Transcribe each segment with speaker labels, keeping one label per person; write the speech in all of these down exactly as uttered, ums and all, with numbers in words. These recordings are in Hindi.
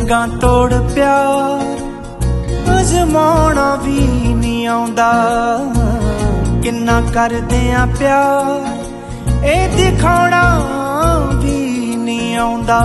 Speaker 1: वंगा तोड़ प्यार अजमाना भी नहीं आउंदा, किन्ना करदे आ प्यार ए दिखाना भी नहीं आउंदा।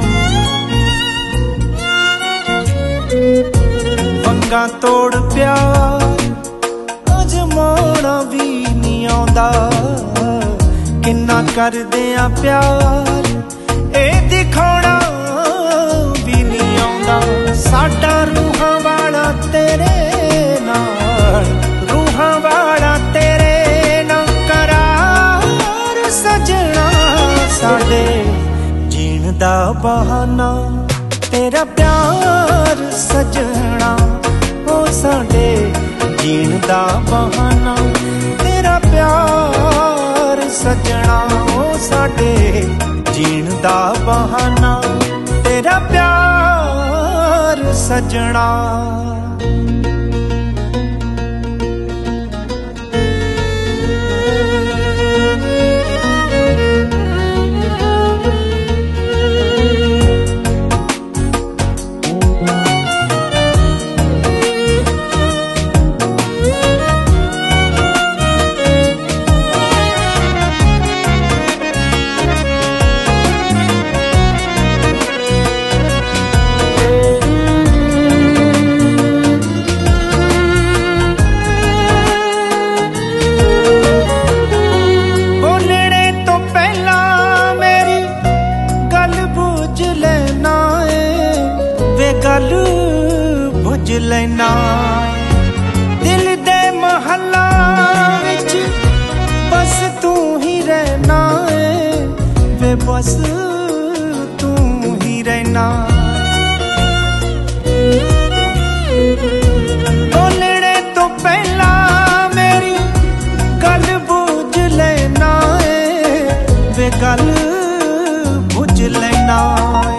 Speaker 1: वंगा तोड़ प्यार अजमाना भी नहीं आउंदा, किन्ना करदे आ प्यार ए दिखाना भी नहीं आउंदा। साडा रूहां वाला तेरे नाल, रूहां वाला तेरे नाल करार सजना, साडे जीण दा बहाना तेरा प्यार सजना, ओ साडे जीण दा बहाना तेरा प्यार सजना, ओ साडे जीण दा बहाना तेरा प्यार सजना। गल बुझ लेना दिल दे महला विच, बस तू ही रहना है वे, बस तू ही रहना। बोलने तो पहला मेरी गल बुझ लेना है वे, गल बुझ लेना है।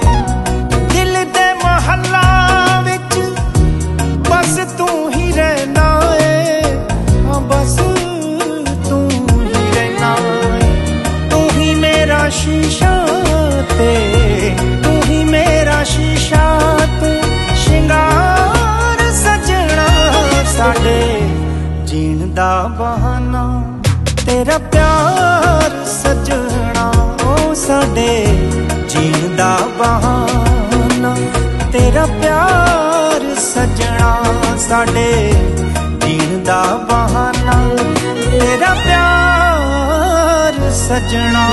Speaker 1: बस तू ही रहना है, हाँ बस तू ही रहना है। तू ही मेरा शीशा ते, तू ही मेरा शीशा तू शिंगार सजना, साडे जीण दा बहाना तेरा प्यार सजना, ओ साडे जीण दा बहाना तेरा प्यार सजना, साडे जीण दा बहाना तेरा प्यार सजना।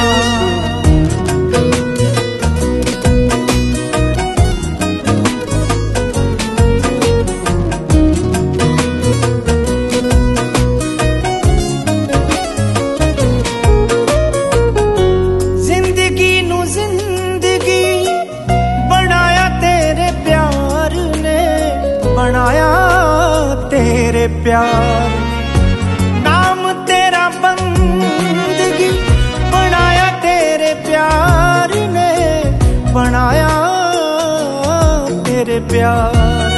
Speaker 1: जिंदगी नू जिंदगी बनाया तेरे प्यार ने, बनाया तेरे प्यार नाम तेरा बंदगी, बनाया तेरे प्यार ने, बनाया तेरे प्यार।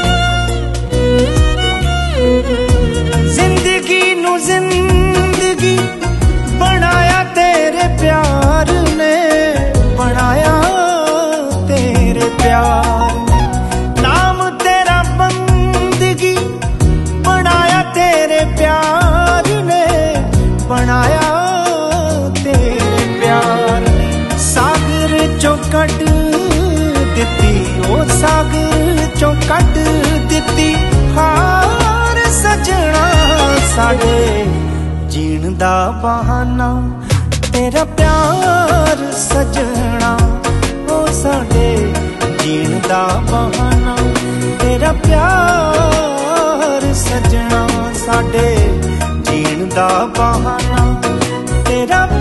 Speaker 1: जिंदगी नू जिंदगी बनाया तेरे प्यार ने, बनाया तेरे प्यार नाम तेरा बंदगी, बनाया तेरे प्यार ने, बनाया तेरे प्यार ने। सागर चों कट दिती, ओ सागर चों कट दिती हार सजना, साडे जीण दा बहाना तेरा प्यार सजना, ओ साडे जीण दा बहाना तेरा प्यार सजना, साडे जीण दा बहाना तेरा